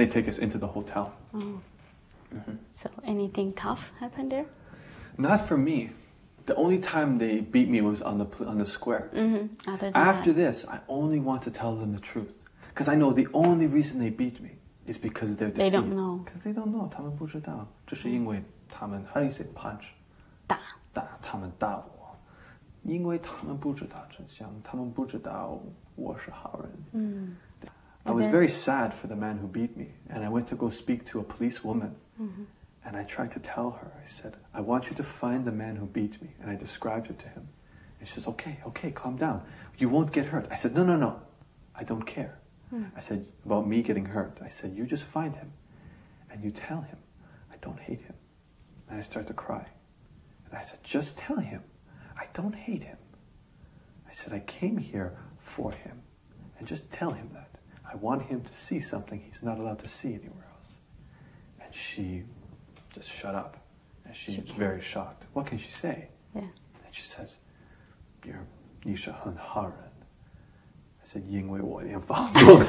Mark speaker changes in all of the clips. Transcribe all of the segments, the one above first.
Speaker 1: take us into the hotel.
Speaker 2: Oh. So anything tough happened there?
Speaker 1: Not for me. The only time they beat me was on the square. After this, I only want to tell them the truth. Because I know the only reason they beat me is because they're deceived.
Speaker 2: They don't know.
Speaker 1: Because they don't know. 他们不知道。这是因为他们 how do you say punch? 打他们打我。因为他们不知道真相，他们不知道我是好人。I was very sad for the man who beat me, and I went to go speak to a policewoman. And I tried to tell her, I said, I want you to find the man who beat me. And I described it to him. And she says, okay, calm down. You won't get hurt. I said, no. I don't care. I said, about me getting hurt. I said, you just find him. And you tell him, I don't hate him. And I started to cry. And I said, just tell him, I don't hate him. I said, I came here for him. And just tell him that. I want him to see something he's not allowed to see anywhere else. And she just shut up. And she's very shocked. What can she say?
Speaker 2: Yeah.
Speaker 1: And she says, you是很好人. I said, 因为我连房东.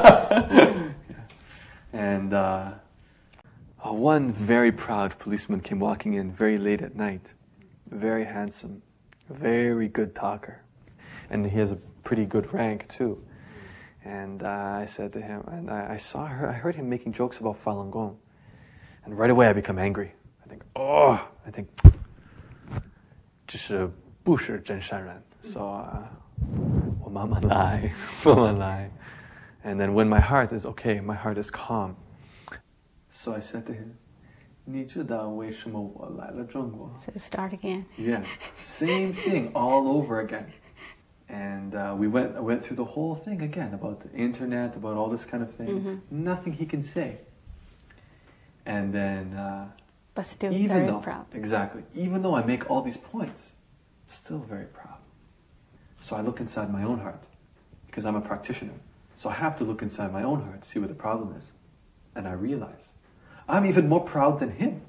Speaker 1: And one very proud policeman came walking in very late at night. Very handsome. Very good talker. And he has a pretty good rank too. And I said to him, and I heard him making jokes about Falun Gong. And right away I become angry. I think, 这是不是真善人. So, 我慢慢来. And then when my heart is okay, my heart is calm. So I said to him, 你知道为什么我来了中国?
Speaker 2: So start again.
Speaker 1: Yeah, same thing all over again. And I went through the whole thing again about the internet, about all this kind of thing. Nothing he can say. And then,
Speaker 2: but still very proud.
Speaker 1: Exactly. Even though I make all these points, still very proud. So I look inside my own heart, because I'm a practitioner. So I have to look inside my own heart, see what the problem is. And I realize, I'm even more proud than him.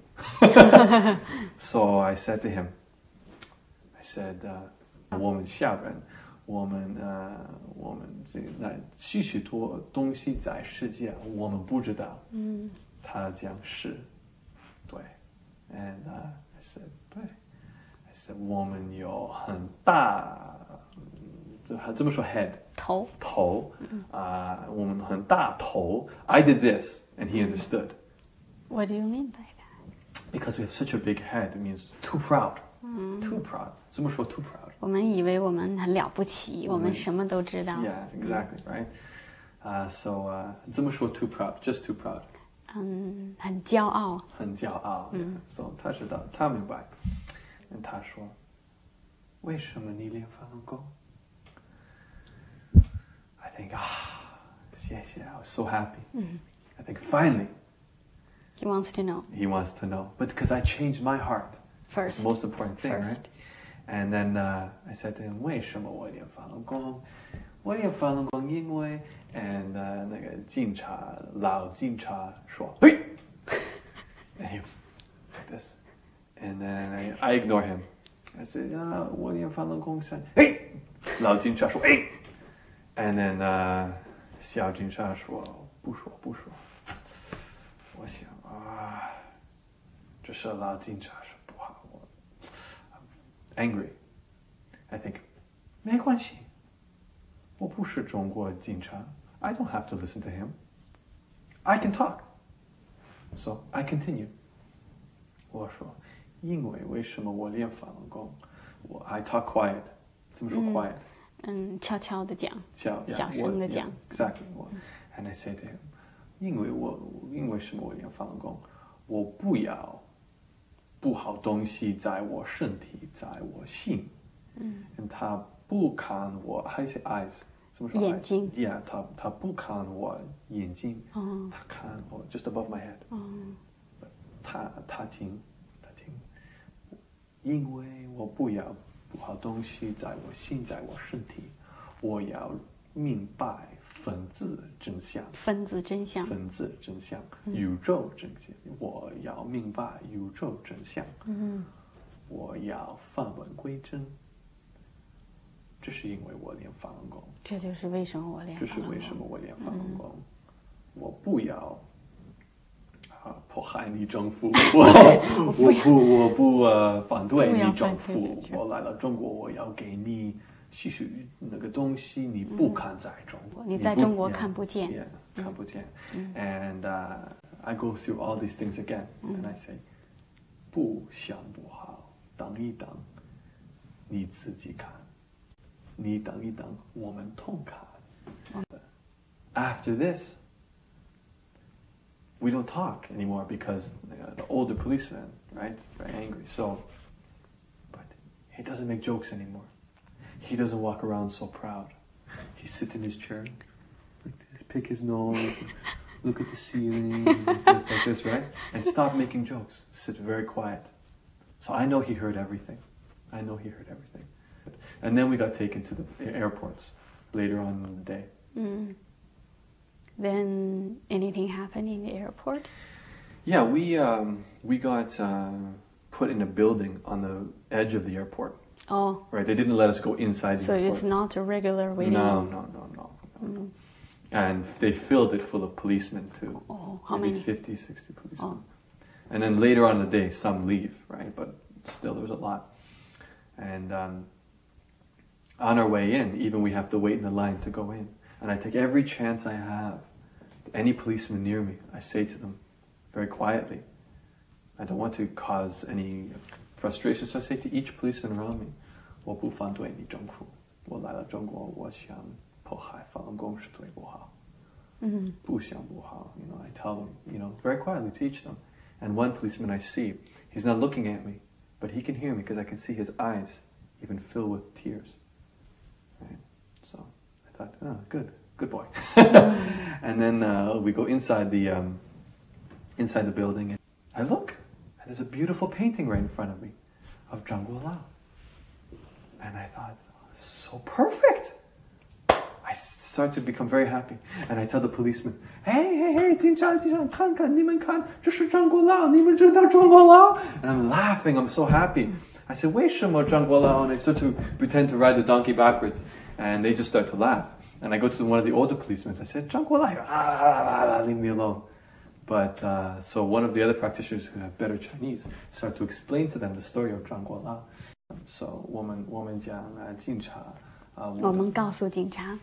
Speaker 1: So I said to him,我们下人，我们许许多东西在世界，我们不知道。他讲是，对。And I said, 对。I said, 我们有很大，怎么说 head? 头。我们很大头。I did this, and he understood.
Speaker 2: What do you mean by that?
Speaker 1: Because we have such a big head, it means too proud. Too proud. 怎么说 too proud?
Speaker 2: 我们以为我们很了不起，我们什么都知道。
Speaker 1: Yeah, exactly, right? So, 怎么说 too proud? Just too proud.
Speaker 2: 很骄傲。
Speaker 1: 很骄傲。So 他知道，他明白。他说，为什么你练法轮功 I think, 谢谢 I was so happy. I think finally.
Speaker 2: He wants to know.
Speaker 1: He wants to know. But because I changed my heart.
Speaker 2: First.
Speaker 1: It's the most important thing, right? And then I said to him, 为什么我练法轮功？我练法轮功因为 and 那个老警察说，嘿 and he like this. And then I ignore him. I said, 我练法轮功是，嘿，老警察说，嘿 and then 小警察说，不说。我想这是老警察说不好，I'm angry. I think 没关系，我不是中国警察。I don't have to listen to him. I can talk. So I continue. 我说，因为什么我练法轮功I talk quiet. 怎么说 quiet?
Speaker 2: 悄悄的讲，
Speaker 1: 小
Speaker 2: 声的讲。
Speaker 1: Exactly. And I say to him, 因为什么我练法轮功我不要不好东西在我身体，在我心。他不看我 how do you say eyes? 怎么说
Speaker 2: 眼睛
Speaker 1: Yeah, 他不看我眼睛，他看我 just above my head. 他听，因为我不要不好东西在我心，在我身体，我要明白分子真相，宇宙真相，我要明白宇宙真相，我要返璞归真。这是因为我练法轮功，
Speaker 2: 这就是为什么我练法轮功。
Speaker 1: 我不要迫害你政府，我不反对你政府，我来了中国，我要给你那个东西，你不看在中国，
Speaker 2: 你在中国看不见，
Speaker 1: 看不见。And I go through all these things again, and I say， 不想不好，等一等，你自己看，你等一等，我们同看。After this, we don't talk anymore because the older policeman, right, is very angry. So, but he doesn't make jokes anymore. He doesn't walk around so proud. He sits in his chair, like this, pick his nose, look at the ceiling, like this, right? And stop making jokes. Sit very quiet. So I know he heard everything. And then we got taken to the airports later on in the day.
Speaker 2: Then anything happened in the airport?
Speaker 1: Yeah, we got put in a building on the edge of the airport.
Speaker 2: Oh.
Speaker 1: Right, they didn't let us go inside the airport.
Speaker 2: So it's not a regular waiting room?
Speaker 1: No. And they filled it full of policemen too.
Speaker 2: Oh, how
Speaker 1: Maybe
Speaker 2: many?
Speaker 1: 50, 60 policemen. Oh. And then later on in the day, some leave, right? But still, there was a lot. And on our way in, even we have to wait in the line to go in. And I take every chance I have. Any policeman near me, I say to them very quietly, I don't want to cause any frustration, so I say to each policeman around me, 我不反对你政府，我来了中国，我想迫害法轮功是对不好，不想不好。I tell them, very quietly to each of them. And one policeman I see, he's not looking at me, but he can hear me because I can see his eyes even fill with tears. Right? So I thought, oh, good boy. And then we go inside the building, and I look, and there's a beautiful painting right in front of me of Zhang Guolao. And I thought, so perfect. I start to become very happy, and I tell the policeman, hey, 警察，看看，你们看，这是张国老，你们知道张国老? And I'm laughing, I'm so happy. I said, 为什么张国老? And I start to pretend to ride the donkey backwards, and they just start to laugh. And I go to one of the older policemen, I said, 张国老, leave me alone. But so one of the other practitioners who have better Chinese start to explain to them the story of Zhang Guolao. So 我们讲警察。
Speaker 2: 我们告诉警察，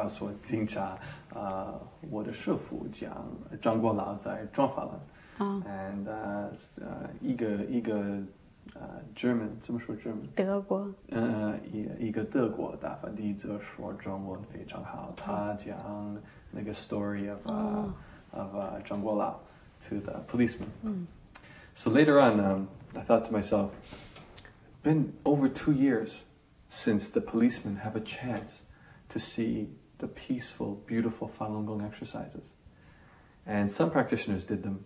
Speaker 1: 我的师傅讲张国老在装法轮，and 一个German 怎么说 German？
Speaker 2: 德国，
Speaker 1: 一个德国大梵弟子说中文非常好，他讲那个 story of 张国老 to the policeman. So later on, I thought to myself, been over 2 years since the policemen have a chance to see the peaceful, beautiful Falun Gong exercises. And some practitioners did them.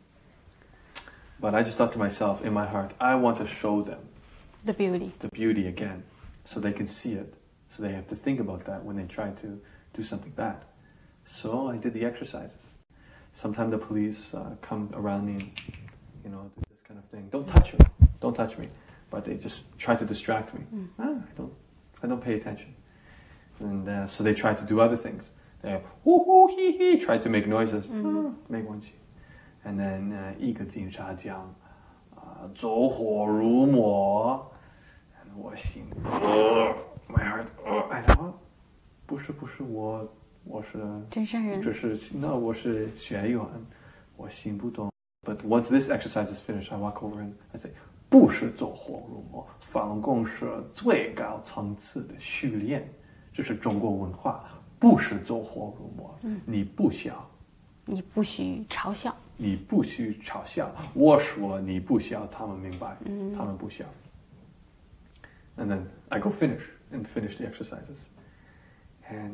Speaker 1: But I just thought to myself, in my heart, I want to show them
Speaker 2: the beauty
Speaker 1: again, so they can see it. So they have to think about that when they try to do something bad. So I did the exercises. Sometimes the police come around me and, do this kind of thing. Don't touch me. But they just try to distract me. I don't pay attention. And so they try to do other things. They try to make noises. 没关系. And then 一个警察讲走火入魔 and 我心 my heart I thought 不是我是
Speaker 2: 真善人，
Speaker 1: 我是学员，我心不动. But once this exercise is finished, I walk over and I say, 不是走火入魔，法轮功是最高层次的训练，这是中国文化，不是走火入魔。你不需嘲笑，我说你不需要，他们明白，他们不需要。And then I go finish the exercises, and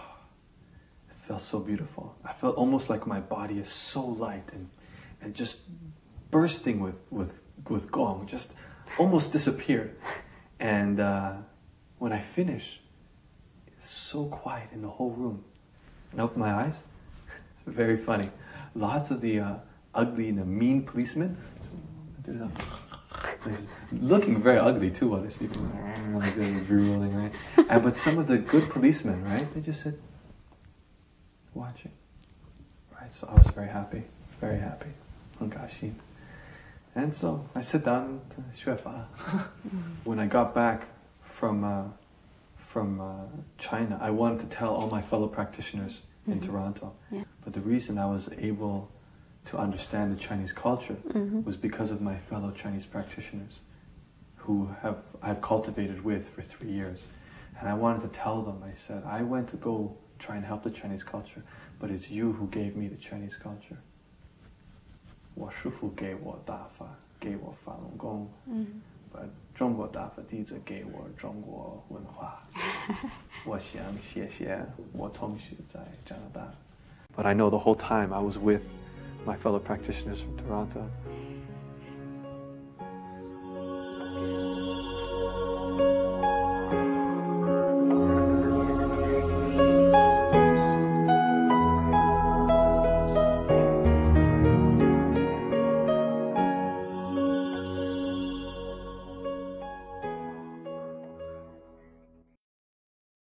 Speaker 1: it felt so beautiful. I felt almost like my body is so light and just bursting with gong, just almost disappeared. And when I finish, it's so quiet in the whole room. And I open my eyes. It's very funny. Lots of the ugly and the mean policemen, looking very ugly too while they're sleeping, like they're drooling, right? But some of the good policemen, right? They just sit watching, right? So I was very happy, very happy. 很高兴. And so I sit down 学法. When I got back from China, I wanted to tell all my fellow practitioners in Toronto.
Speaker 2: Yeah.
Speaker 1: But the reason I was able to understand the Chinese culture was because of my fellow Chinese practitioners who I've cultivated with for 3 years. And I wanted to tell them, I said, I went to go try and help the Chinese culture, but it's you who gave me the Chinese culture. 我师父给我大法，给我法轮功，中国大法弟子给我中国文化。我想谢谢我同学在加拿大。But I know the whole time I was with my fellow practitioners from Toronto,